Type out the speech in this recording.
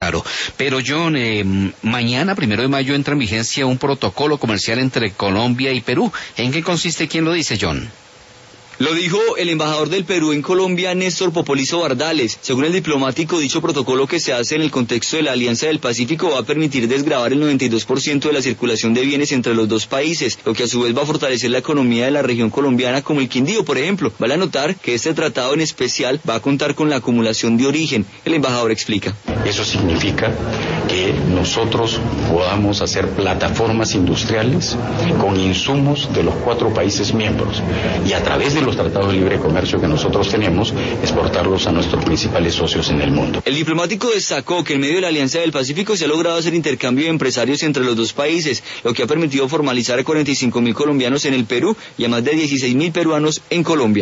Claro, pero John, mañana, 1 de mayo, entra en vigencia un protocolo comercial entre Colombia y Perú. ¿En qué consiste? ¿Quién lo dice, John? Lo dijo el embajador del Perú en Colombia, Néstor Popolizo Bardales. Según el diplomático, dicho protocolo que se hace en el contexto de la Alianza del Pacífico va a permitir desgravar el 92% de la circulación de bienes entre los dos países, lo que a su vez va a fortalecer la economía de la región colombiana como el Quindío, por ejemplo. Vale anotar que este tratado en especial va a contar con la acumulación de origen. El embajador explica. Eso significa que nosotros podamos hacer plataformas industriales con insumos de los 4 países miembros y a través de los tratados de libre comercio que nosotros tenemos, exportarlos a nuestros principales socios en el mundo. El diplomático destacó que en medio de la Alianza del Pacífico se ha logrado hacer intercambio de empresarios entre los dos países, lo que ha permitido formalizar a 45.000 colombianos en el Perú y a más de 16.000 peruanos en Colombia.